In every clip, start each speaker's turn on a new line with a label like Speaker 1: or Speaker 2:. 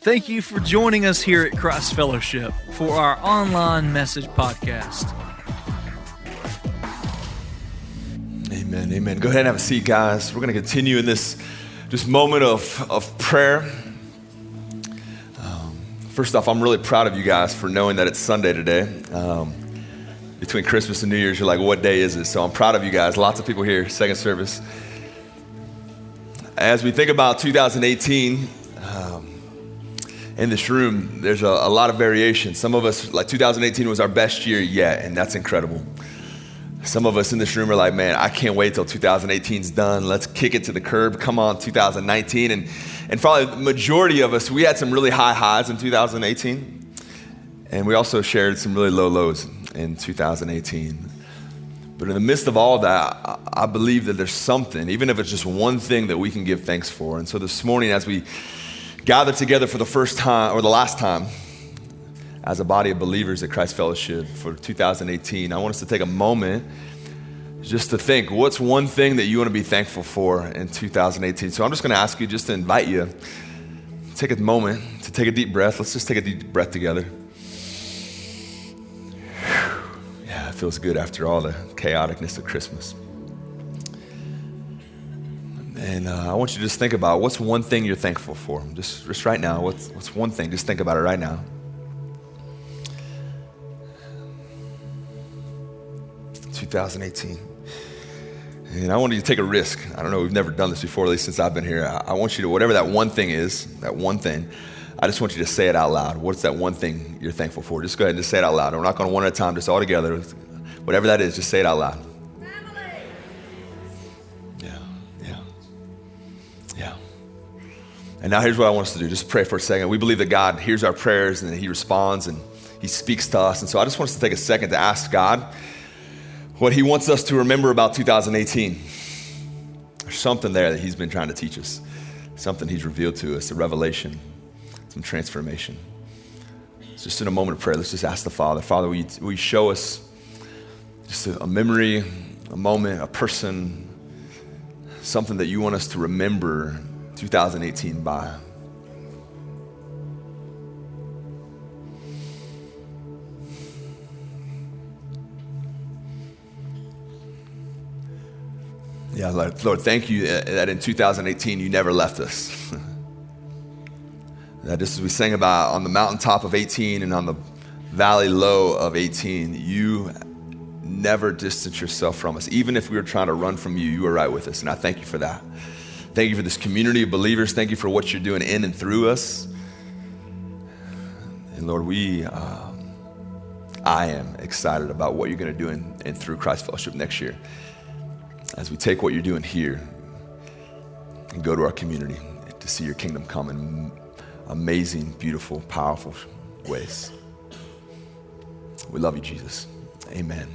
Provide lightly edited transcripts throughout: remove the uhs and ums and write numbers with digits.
Speaker 1: Thank you for joining us here at Christ Fellowship for our online message podcast.
Speaker 2: Amen, amen. Go ahead and have a seat, guys. We're going to continue in this moment of prayer. First off, I'm really proud of you guys for knowing that it's Sunday today. Between Christmas and New Year's, you're like, what day is it? So I'm proud of you guys. Lots of people here, second service. As we think about 2018, in this room, there's a lot of variation. Some of us, like 2018 was our best year yet, and that's incredible. Some of us in this room are like, man, I can't wait till 2018's done. Let's kick it to the curb. Come on, 2019. And probably the majority of us, we had some really high highs in 2018. And we also shared some really low lows in 2018. But in the midst of all that, I believe that there's something, even if it's just one thing that we can give thanks for. And so this morning, as we gather together for the first time, or the last time, as a body of believers at Christ Fellowship for 2018, I want us to take a moment just to think, what's one thing that you want to be thankful for in 2018? So I'm just going to ask you, just to invite you, take a moment to take a deep breath. Let's just take a deep breath together. Yeah, it feels good after all the chaoticness of Christmas. And I want you to just think about what's one thing you're thankful for. Just right now, what's one thing? Just think about it right now. "2018. And I want you to take a risk. I don't know, we've never done this before, at least since I've been here. I want you to, whatever that one thing is, that one thing, I just want you to say it out loud. What's that one thing you're thankful for? Just go ahead and just say it out loud. We're not going one at a time, just all together. Whatever that is, just say it out loud. Yeah. And now here's what I want us to do. Just pray for a second. We believe that God hears our prayers and that He responds and He speaks to us. And so I just want us to take a second to ask God what He wants us to remember about 2018. There's something there that He's been trying to teach us. Something He's revealed to us, a revelation, some transformation. So just in a moment of prayer, let's just ask the Father. Father, will you show us just a memory, a moment, a person, something that you want us to remember 2018 by. Yeah, Lord, thank you that in 2018 you never left us. That just as we sang about on the mountaintop of 18 and on the valley low of 18, you never distance yourself from us. Even if we were trying to run from you, you were right with us. And I thank you for that. Thank you for this community of believers. Thank you for what you're doing in and through us. And Lord, I am excited about what you're going to do in and through Christ Fellowship next year. As we take what you're doing here and go to our community to see your kingdom come in amazing, beautiful, powerful ways. We love you, Jesus. Amen.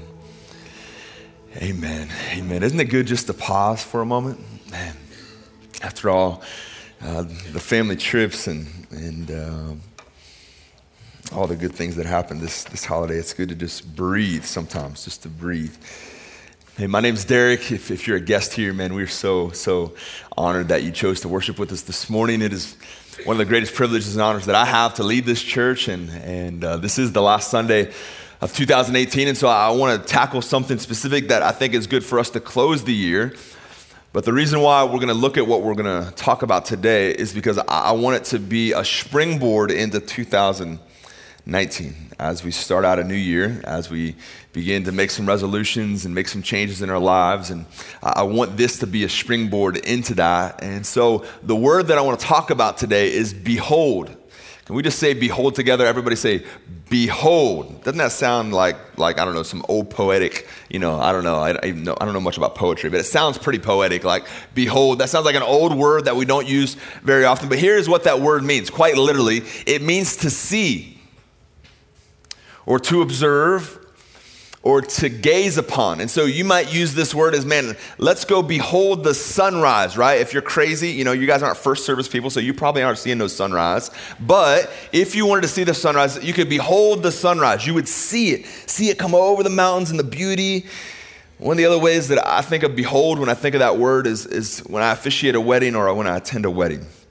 Speaker 2: Amen. Amen. Isn't it good just to pause for a moment? Man, after all, the family trips and all the good things that happen this holiday, it's good to just breathe sometimes, just to breathe. Hey, my name's Derek. If you're a guest here, man, we're so honored that you chose to worship with us this morning. It is one of the greatest privileges and honors that I have to lead this church, and this is the last Sunday of 2018, and so I want to tackle something specific that I think is good for us to close the year. But the reason why we're going to look at what we're going to talk about today is because I want it to be a springboard into 2019 as we start out a new year, as we begin to make some resolutions and make some changes in our lives. And I want this to be a springboard into that. And so the word that I want to talk about today is behold. Can we just say behold together? Everybody say behold. Doesn't that sound like I don't know, some old poetic, I don't know. I don't know much about poetry, but it sounds pretty poetic, like behold. That sounds like an old word that we don't use very often. But here's what that word means. Quite literally, it means to see or to observe or to gaze upon. And so you might use this word as, man, let's go behold the sunrise, right? If you're crazy, you guys aren't first service people, so you probably aren't seeing no sunrise. But if you wanted to see the sunrise, you could behold the sunrise. You would see it come over the mountains and the beauty. One of the other ways that I think of behold when I think of that word is when I officiate a wedding or when I attend a wedding.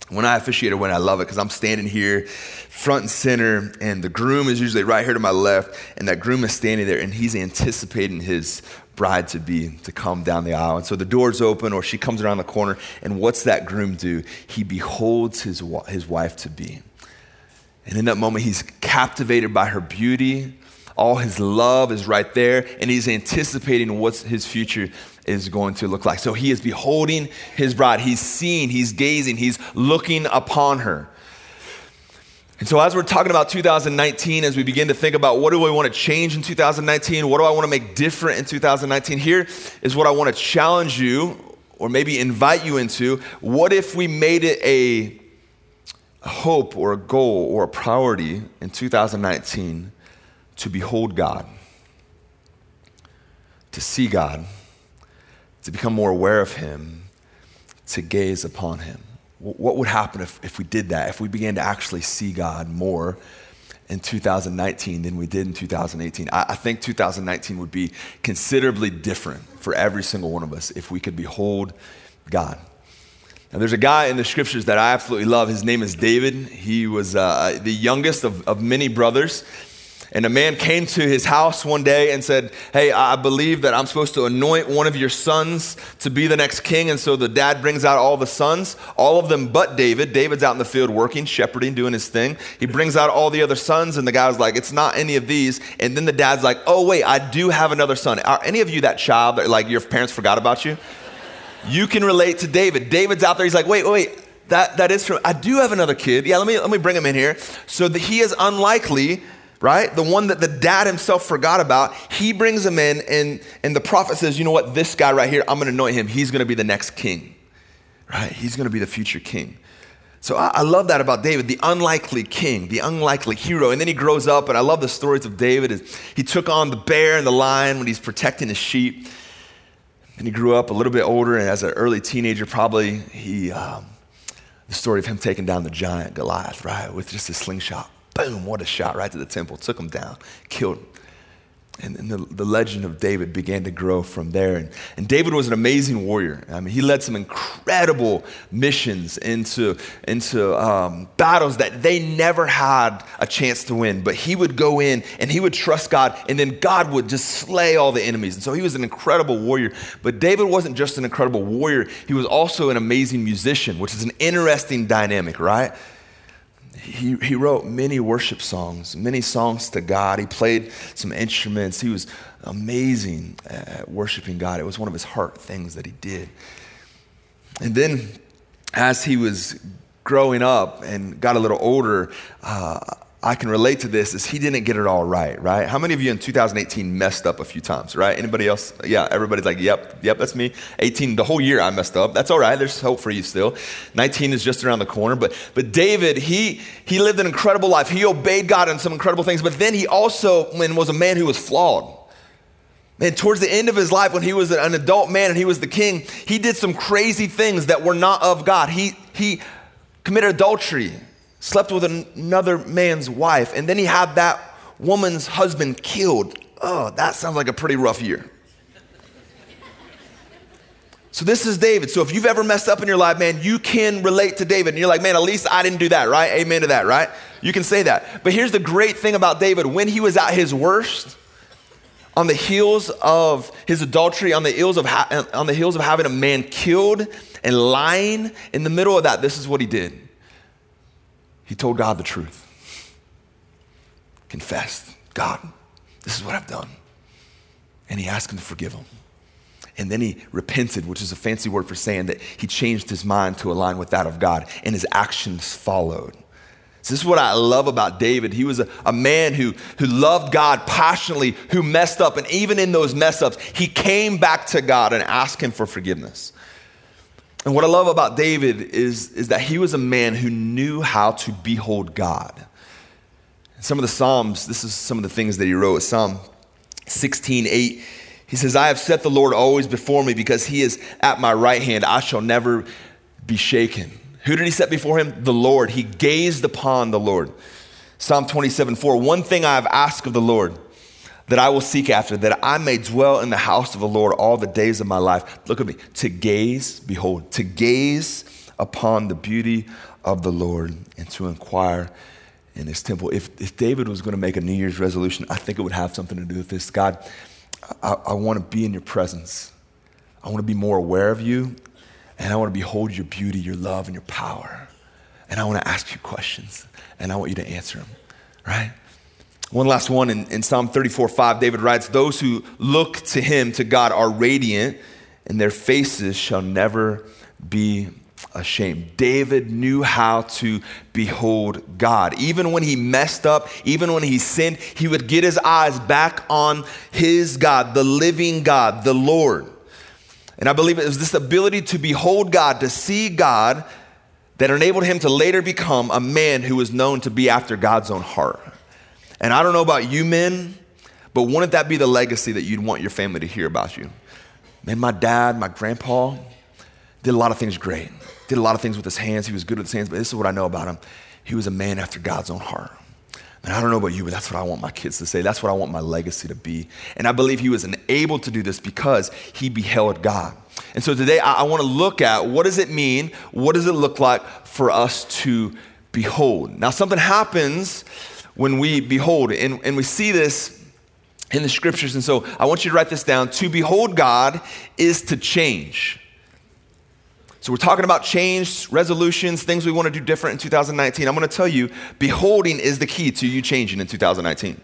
Speaker 2: When I officiate a wedding, I love it because I'm standing here front and center, and the groom is usually right here to my left, and that groom is standing there, and he's anticipating his bride-to-be to come down the aisle. And so the door's open, or she comes around the corner, and what's that groom do? He beholds his wife-to-be. And in that moment, he's captivated by her beauty. All his love is right there, and he's anticipating what his future is going to look like. So he is beholding his bride. He's seeing, he's gazing, he's looking upon her. And so as we're talking about 2019, as we begin to think about what do we want to change in 2019, what do I want to make different in 2019, here is what I want to challenge you, or maybe invite you into. What if we made it a hope or a goal or a priority in 2019 to behold God, to see God, to become more aware of him, to gaze upon him? What would happen if we did that, if we began to actually see God more in 2019 than we did in 2018? I think 2019 would be considerably different for every single one of us if we could behold God. Now, there's a guy in the scriptures that I absolutely love. His name is David. He was the youngest of many brothers. And a man came to his house one day and said, hey, I believe that I'm supposed to anoint one of your sons to be the next king. And so the dad brings out all the sons, all of them but David. David's out in the field working, shepherding, doing his thing. He brings out all the other sons, and the guy was like, it's not any of these. And then the dad's like, oh, wait, I do have another son. Are any of you that child that like your parents forgot about you? You can relate to David. David's out there. He's like, wait. That is true. I do have another kid. Yeah, let me bring him in here. So that he is unlikely, right? The one that the dad himself forgot about, he brings him in, and the prophet says, you know what, this guy right here, I'm going to anoint him. He's going to be the next king, right? He's going to be the future king. So I love that about David, the unlikely king, the unlikely hero. And then he grows up, and I love the stories of David. He took on the bear and the lion when he's protecting his sheep. And he grew up a little bit older, and as an early teenager, probably the story of him taking down the giant Goliath, right, with just a slingshot. Boom, what a shot right to the temple. Took him down, killed him. And the legend of David began to grow from there. And David was an amazing warrior. I mean, he led some incredible missions into battles that they never had a chance to win. But he would go in and he would trust God, and then God would just slay all the enemies. And so he was an incredible warrior. But David wasn't just an incredible warrior. He was also an amazing musician, which is an interesting dynamic, right? He wrote many worship songs, many songs to God. He played some instruments. He was amazing at worshiping God. It was one of his heart things that he did. And then as he was growing up and got a little older, I can relate to this, is he didn't get it all right? How many of you in 2018 messed up a few times, right? Anybody else? Yeah, everybody's like, yep, that's me. 18, the whole year I messed up. That's all right, there's hope for you still. 19 is just around the corner. But David, he lived an incredible life. He obeyed God in some incredible things, but then he also was a man who was flawed. And towards the end of his life, when he was an adult man and he was the king, he did some crazy things that were not of God. He committed adultery, slept with another man's wife, and then he had that woman's husband killed. Oh, that sounds like a pretty rough year. So this is David. So if you've ever messed up in your life, man, you can relate to David. And you're like, man, at least I didn't do that, right? Amen to that, right? You can say that. But here's the great thing about David. When he was at his worst, on the heels of his adultery, on the heels of having a man killed and lying, in the middle of that, this is what he did. He told God the truth. Confessed, God, this is what I've done. And he asked him to forgive him. And then he repented, which is a fancy word for saying that he changed his mind to align with that of God, and his actions followed. So this is what I love about David. He was a man who loved God passionately, who messed up. And even in those mess ups, he came back to God and asked him for forgiveness. And what I love about David is that he was a man who knew how to behold God. Some of the Psalms, this is some of the things that he wrote. Psalm 16:8, he says, I have set the Lord always before me, because he is at my right hand. I shall never be shaken. Who did he set before him? The Lord. He gazed upon the Lord. Psalm 27:4, one thing I have asked of the Lord, that I will seek after, that I may dwell in the house of the Lord all the days of my life. Look at me, to gaze, behold, to gaze upon the beauty of the Lord and to inquire in his temple. If David was going to make a New Year's resolution, I think it would have something to do with this. God, I want to be in your presence. I want to be more aware of you, and I want to behold your beauty, your love, and your power. And I want to ask you questions, and I want you to answer them, right? One last one in Psalm 34:5, David writes, those who look to him, to God, are radiant, and their faces shall never be ashamed. David knew how to behold God. Even when he messed up, even when he sinned, he would get his eyes back on his God, the living God, the Lord. And I believe it was this ability to behold God, to see God, that enabled him to later become a man who was known to be after God's own heart. And I don't know about you men, but wouldn't that be the legacy that you'd want your family to hear about you? Man, my dad, my grandpa, did a lot of things great. Did a lot of things with his hands. He was good with his hands, but this is what I know about him. He was a man after God's own heart. And I don't know about you, but that's what I want my kids to say. That's what I want my legacy to be. And I believe he was able to do this because he beheld God. And so today I want to look at, what does it mean? What does it look like for us to behold? Now, something happens when we behold, and we see this in the scriptures. And so I want you to write this down. To behold God is to change. So we're talking about change, resolutions, things we want to do different in 2019. I'm going to tell you, beholding is the key to you changing in 2019.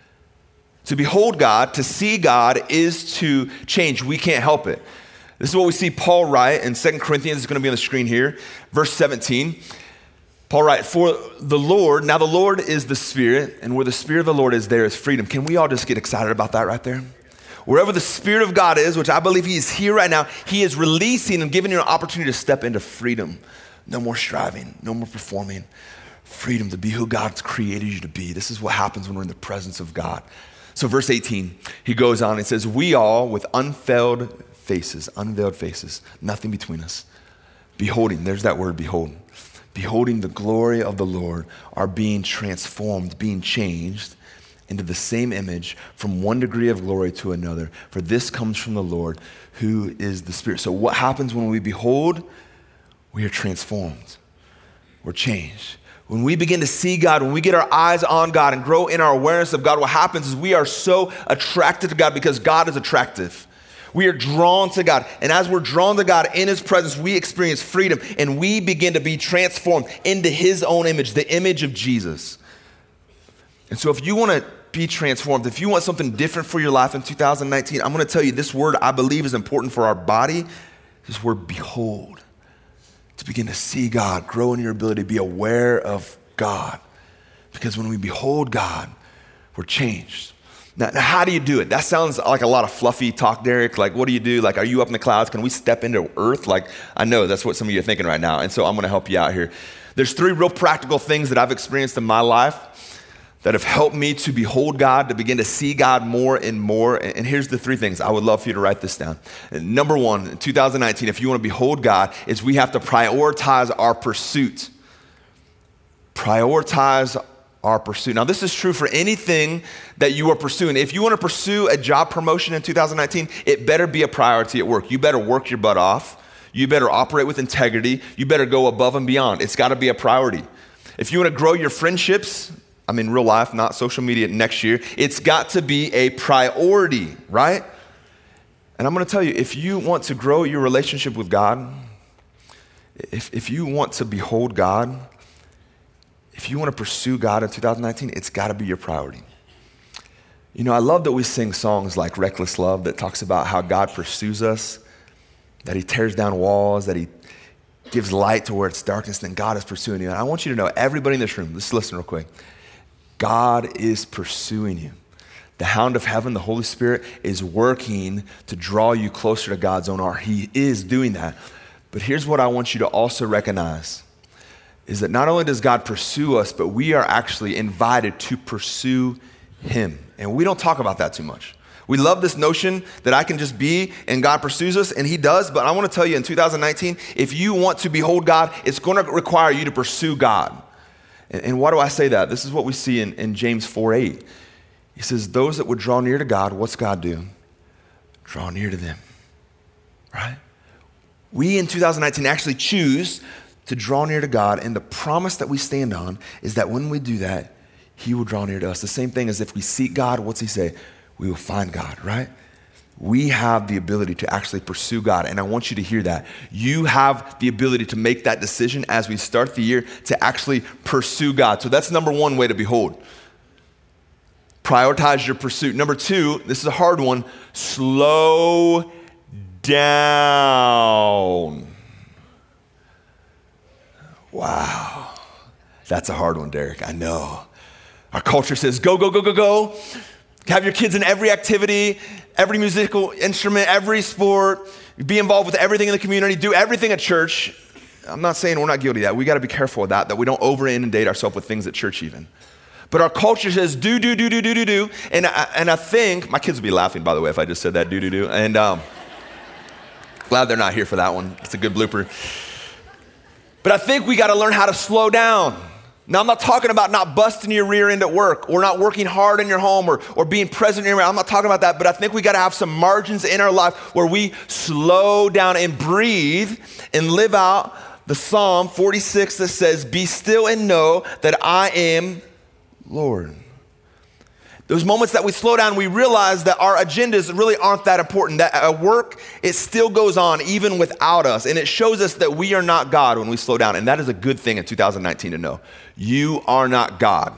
Speaker 2: To behold God, to see God, is to change. We can't help it. This is what we see Paul write in 2 Corinthians. It's going to be on the screen here. Verse 17. Paul writes, for the Lord, now the Lord is the Spirit, and where the Spirit of the Lord is, there is freedom. Can we all just get excited about that right there? Wherever the Spirit of God is, which I believe he is here right now, he is releasing and giving you an opportunity to step into freedom. No more striving, no more performing. Freedom to be who God's created you to be. This is what happens when we're in the presence of God. So verse 18, he goes on and says, we all with unveiled faces, nothing between us, beholding, there's that word, beholding the glory of the Lord, are being transformed, being changed into the same image from one degree of glory to another. For this comes from the Lord, who is the Spirit. So what happens when we behold? We are transformed. We're changed. When we begin to see God, when we get our eyes on God and grow in our awareness of God, what happens is we are so attracted to God because God is attractive. We are drawn to God. And as we're drawn to God in his presence, we experience freedom and we begin to be transformed into his own image, the image of Jesus. And so if you want to be transformed, if you want something different for your life in 2019, I'm going to tell you this word I believe is important for our body. This word, behold. To begin to see God, grow in your ability to be aware of God. Because when we behold God, we're changed. Now, how do you do it? That sounds like a lot of fluffy talk, Derek. Like, what do you do? Like, are you up in the clouds? Can we step into earth? Like, I know that's what some of you are thinking right now. And so I'm going to help you out here. There's 3 real practical things that I've experienced in my life that have helped me to behold God, to begin to see God more and more. And here's the 3 things. I would love for you to write this down. Number 1, in 2019, if you want to behold God, is we have to prioritize our pursuit. Prioritize our pursuit. Now, this is true for anything that you are pursuing. If you want to pursue a job promotion in 2019, it better be a priority at work. You better work your butt off. You better operate with integrity. You better go above and beyond. It's got to be a priority. If you want to grow your friendships, I mean real life, not social media next year, it's got to be a priority, right? And I'm going to tell you, if you want to grow your relationship with God, if you want to behold God, if you want to pursue God in 2019, it's got to be your priority. You know, I love that we sing songs like Reckless Love that talks about how God pursues us, that he tears down walls, that he gives light to where it's darkness, then God is pursuing you. And I want you to know, everybody in this room, let's listen real quick. God is pursuing you. The hound of heaven, the Holy Spirit, is working to draw you closer to God's own heart. He is doing that. But here's what I want you to also recognize, is that not only does God pursue us, but we are actually invited to pursue him. And we don't talk about that too much. We love this notion that I can just be and God pursues us, and he does. But I want to tell you in 2019, if you want to behold God, it's going to require you to pursue God. And why do I say that? This is what we see in James 4:8. He says, those that would draw near to God, what's God do? Draw near to them, right? We in 2019 actually choose to draw near to God, and the promise that we stand on is that when we do that, he will draw near to us. The same thing as if we seek God, what's he say? We will find God, right? We have the ability to actually pursue God, and I want you to hear that. You have the ability to make that decision as we start the year to actually pursue God. So that's number one way to behold. Prioritize your pursuit. Number two, this is a hard one, slow down. Wow, that's a hard one, Derek, I know. Our culture says, go, go, go, go, go. Have your kids in every activity, every musical instrument, every sport, be involved with everything in the community, do everything at church. I'm not saying we're not guilty of that. We got to be careful of that we don't over-inundate ourselves with things at church even. But our culture says do. And I think, my kids would be laughing, by the way, if I just said that, do. And glad they're not here for that one. It's a good blooper. But I think we got to learn how to slow down. Now, I'm not talking about not busting your rear end at work or not working hard in your home or being present in your, I'm not talking about that, but I think we got to have some margins in our life where we slow down and breathe and live out the Psalm 46 that says, be still and know that I am Lord. Those moments that we slow down, we realize that our agendas really aren't that important, that at work, it still goes on even without us. And it shows us that we are not God when we slow down. And that is a good thing in 2019 to know. You are not God.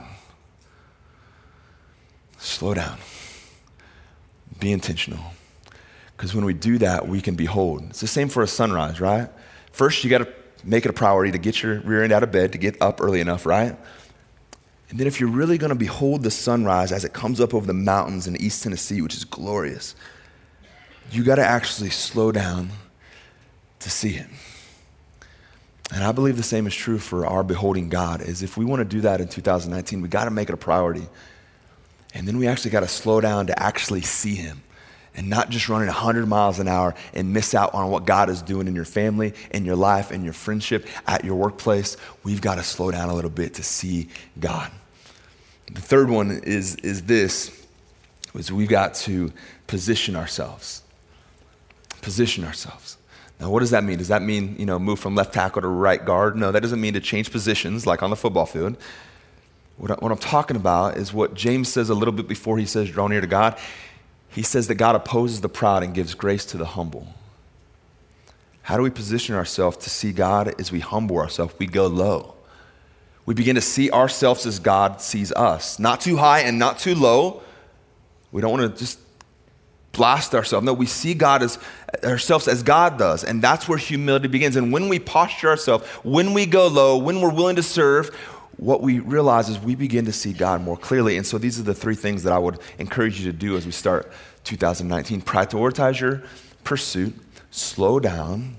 Speaker 2: Slow down. Be intentional. Because when we do that, we can behold. It's the same for a sunrise, right? First, you got to make it a priority to get your rear end out of bed, to get up early enough, right? And then if you're really going to behold the sunrise as it comes up over the mountains in East Tennessee, which is glorious, you got to actually slow down to see it. And I believe the same is true for our beholding God, is if we want to do that in 2019, we got to make it a priority. And then we actually got to slow down to actually see him and not just running 100 miles an hour and miss out on what God is doing in your family, in your life, in your friendship, at your workplace. We've got to slow down a little bit to see God. The third one is we've got to position ourselves. Position ourselves. Now, what does that mean? Does that mean, move from left tackle to right guard? No, that doesn't mean to change positions like on the football field. What I'm talking about is what James says a little bit before he says, draw near to God. He says that God opposes the proud and gives grace to the humble. How do we position ourselves to see God? As we humble ourselves, we go low. We begin to see ourselves as God sees us. Not too high and not too low. We don't want to just blast ourselves. No, we see ourselves as God does. And that's where humility begins. And when we posture ourselves, when we go low, when we're willing to serve, what we realize is we begin to see God more clearly. And so these are the three things that I would encourage you to do as we start 2019. Prioritize your pursuit, slow down,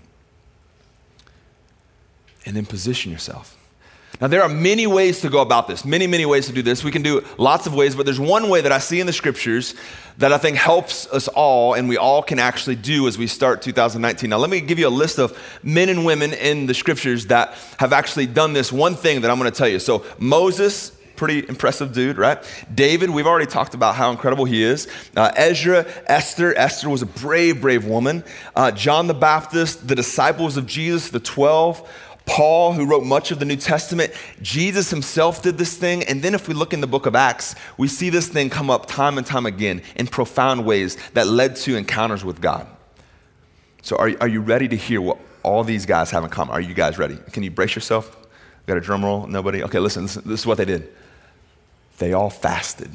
Speaker 2: and then position yourself. Now, there are many ways to go about this, many ways to do this. We can do lots of ways, but there's one way that I see in the scriptures that I think helps us all and we all can actually do as we start 2019. Now, let me give you a list of men and women in the scriptures that have actually done this one thing that I'm going to tell you. So Moses, pretty impressive dude, right? David, we've already talked about how incredible he is. Ezra, Esther was a brave woman. John the Baptist, the disciples of Jesus, the 12. Paul, who wrote much of the New Testament, Jesus himself did this thing. And then if we look in the book of Acts, we see this thing come up time and time again in profound ways that led to encounters with God. So are you ready to hear what all these guys have in common? Are you guys ready? Can you brace yourself? Got a drum roll? Nobody? Okay, listen, this is what they did. They all fasted.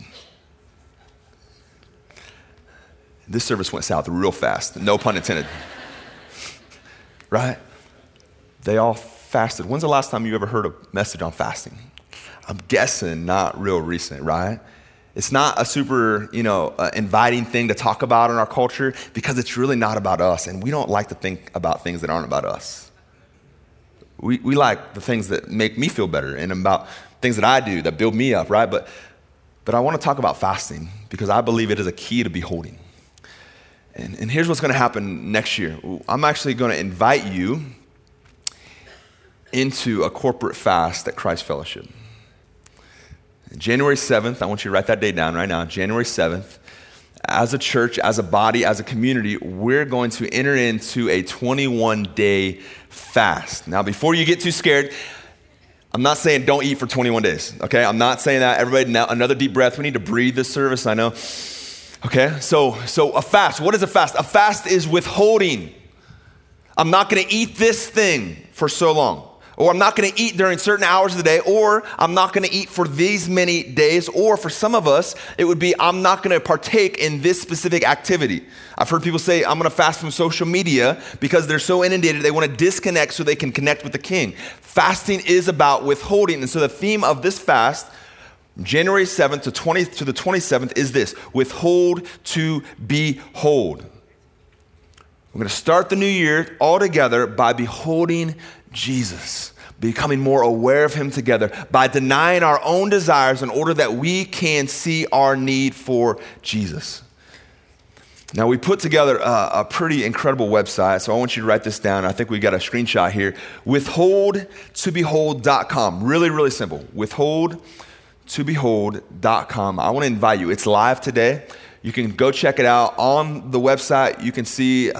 Speaker 2: This service went south real fast, no pun intended. Right? They all fasted. When's the last time you ever heard a message on fasting? I'm guessing not real recent, right? It's not a super, inviting thing to talk about in our culture because it's really not about us, and we don't like to think about things that aren't about us. We like the things that make me feel better and about things that I do that build me up, right? But I want to talk about fasting because I believe it is a key to beholding. And here's what's going to happen next year. I'm actually going to invite you into a corporate fast at Christ Fellowship. January 7th, I want you to write that date down right now. January 7th as a church, as a body, as a community, we're going to enter into a 21-day fast. Now, before you get too scared, I'm not saying don't eat for 21 days, okay? I'm not saying that. Everybody, now another deep breath. We need to breathe this service, I know. Okay, so a fast. What is a fast? A fast is withholding. I'm not gonna eat this thing for so long. Or I'm not gonna eat during certain hours of the day, or I'm not gonna eat for these many days, or for some of us, it would be I'm not gonna partake in this specific activity. I've heard people say, I'm gonna fast from social media because they're so inundated, they wanna disconnect so they can connect with the King. Fasting is about withholding, and so the theme of this fast, January 7th to the 27th, is this: withhold to behold. We're gonna start the new year all together by beholding Jesus, becoming more aware of him together, by denying our own desires in order that we can see our need for Jesus. Now, we put together a pretty incredible website, so I want you to write this down. I think we got a screenshot here. Withholdtobehold.com. Really, really simple. Withholdtobehold.com. I want to invite you. It's live today. You can go check it out. On the website, you can see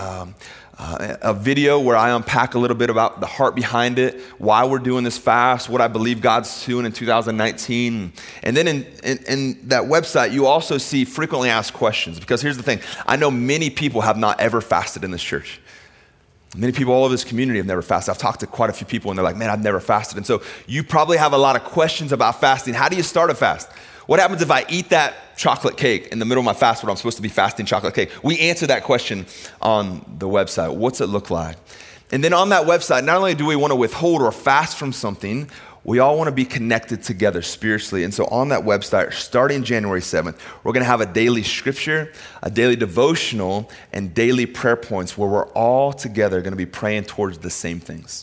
Speaker 2: a video where I unpack a little bit about the heart behind it, why we're doing this fast, what I believe God's doing in 2019. And then in that website, you also see frequently asked questions, because here's the thing. I know many people have not ever fasted in this church. Many people all over this community have never fasted. I've talked to quite a few people and they're like, man, I've never fasted. And so you probably have a lot of questions about fasting. How do you start a fast? What happens if I eat that chocolate cake in the middle of my fast when I'm supposed to be fasting chocolate cake? We answer that question on the website. What's it look like? And then on that website, not only do we want to withhold or fast from something, we all want to be connected together spiritually. And so on that website, starting January 7th, we're going to have a daily scripture, a daily devotional, and daily prayer points where we're all together going to be praying towards the same things.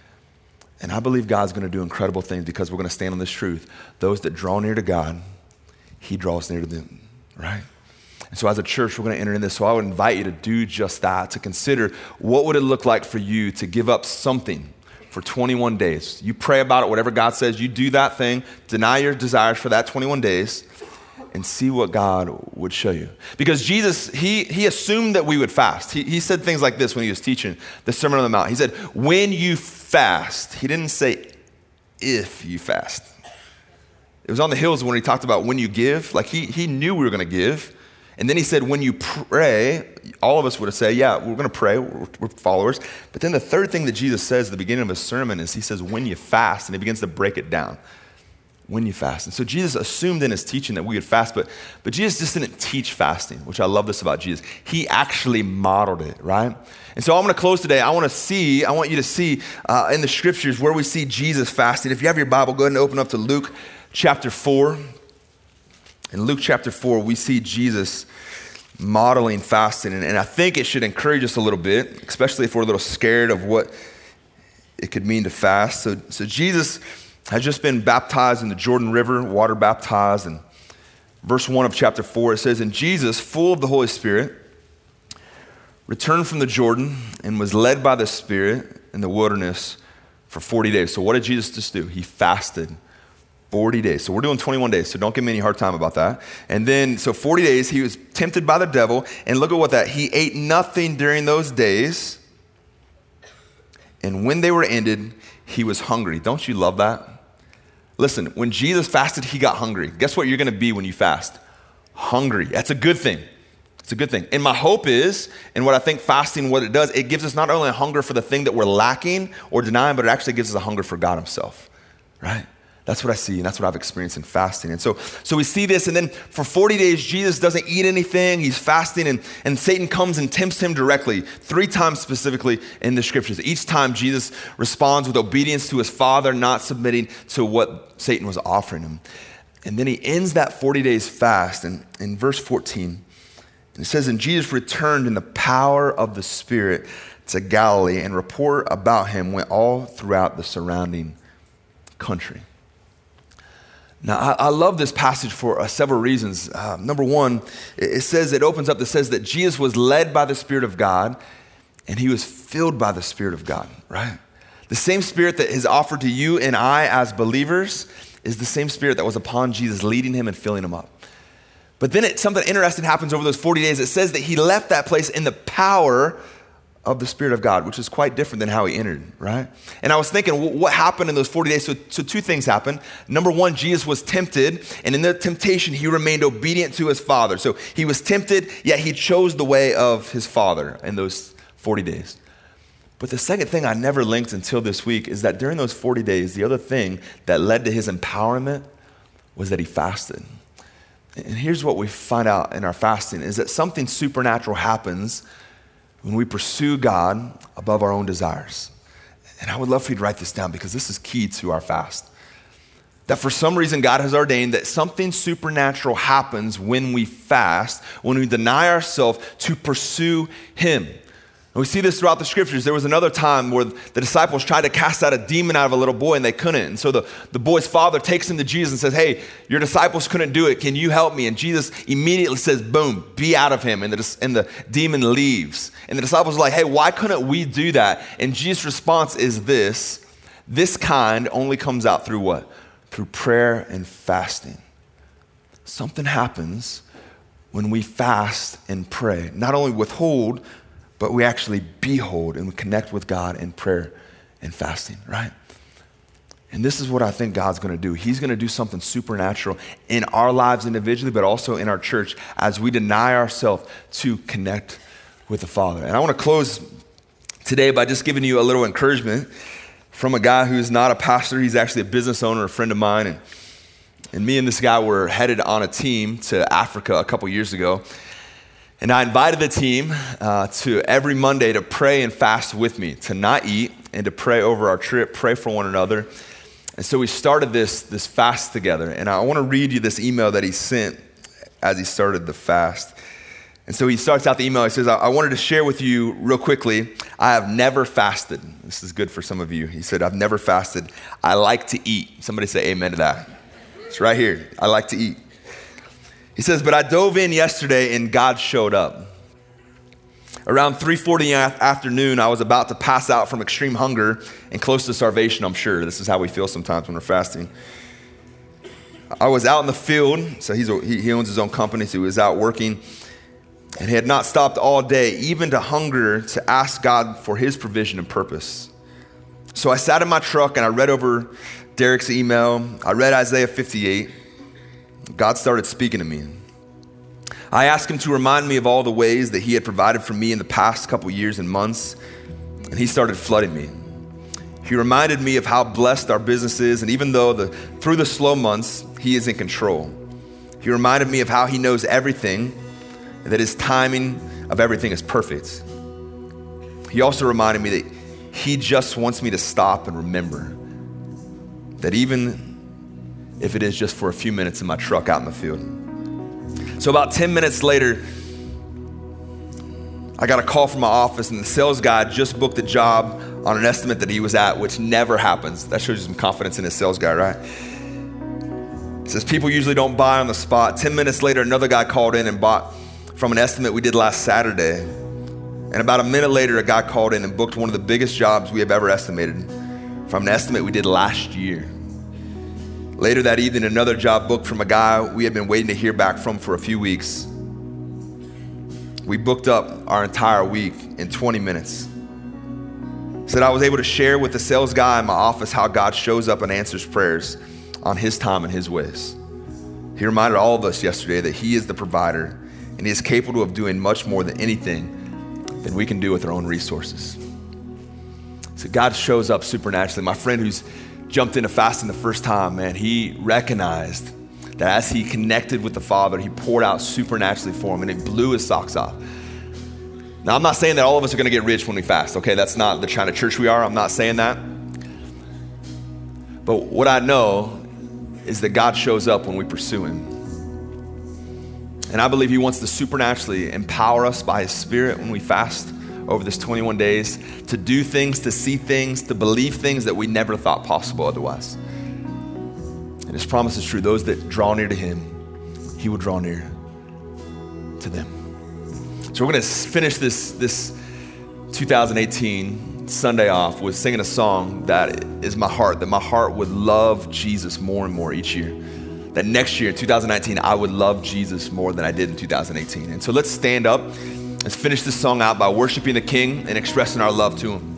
Speaker 2: And I believe God's going to do incredible things because we're going to stand on this truth. Those that draw near to God, he draws near to them, right? And so as a church, we're going to enter in this. So I would invite you to do just that, to consider what would it look like for you to give up something for 21 days. You pray about it, whatever God says, you do that thing, deny your desires for that 21 days, and see what God would show you. Because Jesus, he assumed that we would fast. He said things like this when he was teaching the Sermon on the Mount. He said, when you fast. He didn't say if you fast. It was on the hills when he talked about when you give. Like he knew we were going to give. And then he said, when you pray, all of us would have said, yeah, we're going to pray. We're followers. But then the third thing that Jesus says at the beginning of his sermon is he says, when you fast, and he begins to break it down. When you fast. And so Jesus assumed in his teaching that we would fast, but Jesus just didn't teach fasting, which I love this about Jesus. He actually modeled it, right? And so I'm going to close today. I want you to see in the scriptures where we see Jesus fasting. If you have your Bible, go ahead and open up to Luke chapter 4. In Luke chapter 4, we see Jesus modeling fasting. And I think it should encourage us a little bit, especially if we're a little scared of what it could mean to fast. So Jesus had just been baptized in the Jordan River, water baptized. And verse 1 of chapter 4, it says, and Jesus, full of the Holy Spirit, returned from the Jordan and was led by the Spirit in the wilderness for 40 days. So what did Jesus just do? He fasted 40 days. So we're doing 21 days, so don't give me any hard time about that. And then, so 40 days, he was tempted by the devil, and look at what that, he ate nothing during those days, and when they were ended, he was hungry. Don't you love that? Listen, when Jesus fasted, he got hungry. Guess what you're going to be when you fast? Hungry. That's a good thing. It's a good thing. And my hope is, and what I think fasting, what it does, it gives us not only a hunger for the thing that we're lacking or denying, but it actually gives us a hunger for God himself, right? That's what I see, and that's what I've experienced in fasting. And so we see this, and then for 40 days, Jesus doesn't eat anything. He's fasting, and Satan comes and tempts him directly, 3 times specifically in the scriptures. Each time, Jesus responds with obedience to his Father, not submitting to what Satan was offering him. And then he ends that 40 days fast, and in verse 14, it says, and Jesus returned in the power of the Spirit to Galilee, and report about him went all throughout the surrounding country. Now, I love this passage for several reasons. Number one, it opens up, it says that Jesus was led by the Spirit of God, and he was filled by the Spirit of God, right? The same Spirit that is offered to you and I as believers is the same Spirit that was upon Jesus, leading him and filling him up. But then something interesting happens over those 40 days. It says that he left that place in the power of the Spirit of God, which is quite different than how he entered, right? And I was thinking, what happened in those 40 days? So two things happened. Number one, Jesus was tempted, and in the temptation, he remained obedient to his Father. So he was tempted, yet he chose the way of his Father in those 40 days. But the second thing I never linked until this week is that during those 40 days, the other thing that led to his empowerment was that he fasted. And here's what we find out in our fasting is that something supernatural happens when we pursue God above our own desires. And I would love for you to write this down because this is key to our fast. That for some reason God has ordained that something supernatural happens when we fast, when we deny ourselves to pursue him. And we see this throughout the scriptures. There was another time where the disciples tried to cast out a demon out of a little boy and they couldn't. And so the boy's father takes him to Jesus and says, hey, your disciples couldn't do it. Can you help me? And Jesus immediately says, boom, be out of him. And the demon leaves. And the disciples are like, hey, why couldn't we do that? And Jesus' response is this kind only comes out through what? Through prayer and fasting. Something happens when we fast and pray. Not only withhold, but we actually behold and we connect with God in prayer and fasting, right? And this is what I think God's gonna do. He's gonna do something supernatural in our lives individually, but also in our church as we deny ourselves to connect with the Father. And I wanna close today by just giving you a little encouragement from a guy who's not a pastor. He's actually a business owner, a friend of mine. And me and this guy were headed on a team to Africa a couple years ago. And I invited the team to every Monday to pray and fast with me, to not eat and to pray over our trip, pray for one another. And so we started this fast together. And I want to read you this email that he sent as he started the fast. And so he starts out the email. He says, I wanted to share with you real quickly, I have never fasted. This is good for some of you. He said, I've never fasted. I like to eat. Somebody say amen to that. It's right here. I like to eat. He says, but I dove in yesterday and God showed up. Around 3:40 in the afternoon, I was about to pass out from extreme hunger and close to starvation, I'm sure. This is how we feel sometimes when we're fasting. I was out in the field, so he owns his own company, so he was out working, and he had not stopped all day, even to hunger, to ask God for his provision and purpose. So I sat in my truck and I read over Derek's email. I read Isaiah 58. God started speaking to me. I asked him to remind me of all the ways that he had provided for me in the past couple years and months, and he started flooding me. He reminded me of how blessed our business is, and even though through the slow months, he is in control. He reminded me of how he knows everything, and that his timing of everything is perfect. He also reminded me that he just wants me to stop and remember that even if it is just for a few minutes in my truck out in the field. So about 10 minutes later, I got a call from my office and the sales guy just booked a job on an estimate that he was at, which never happens. That shows you some confidence in his sales guy, right? He says people usually don't buy on the spot. 10 minutes later, another guy called in and bought from an estimate we did last Saturday. And about a minute later, a guy called in and booked one of the biggest jobs we have ever estimated from an estimate we did last year. Later that evening, another job booked from a guy we had been waiting to hear back from for a few weeks. We booked up our entire week in 20 minutes. Said I was able to share with the sales guy in my office how God shows up and answers prayers on his time and his ways. He reminded all of us yesterday that he is the provider and he is capable of doing much more than anything than we can do with our own resources. So God shows up supernaturally. My friend who's jumped into fasting the first time, man, he recognized that as he connected with the Father, he poured out supernaturally for him and it blew his socks off. Now, I'm not saying that all of us are gonna get rich when we fast, okay? That's not the kind of church we are, I'm not saying that. But what I know is that God shows up when we pursue him. And I believe he wants to supernaturally empower us by his Spirit when we fast over this 21 days to do things, to see things, to believe things that we never thought possible otherwise. And his promise is true. Those that draw near to him, he will draw near to them. So we're gonna finish this 2018 Sunday off with singing a song that is my heart, that my heart would love Jesus more and more each year. that next year, in 2019, I would love Jesus more than I did in 2018. And so let's stand up. Let's finish this song out by worshiping the King and expressing our love to him.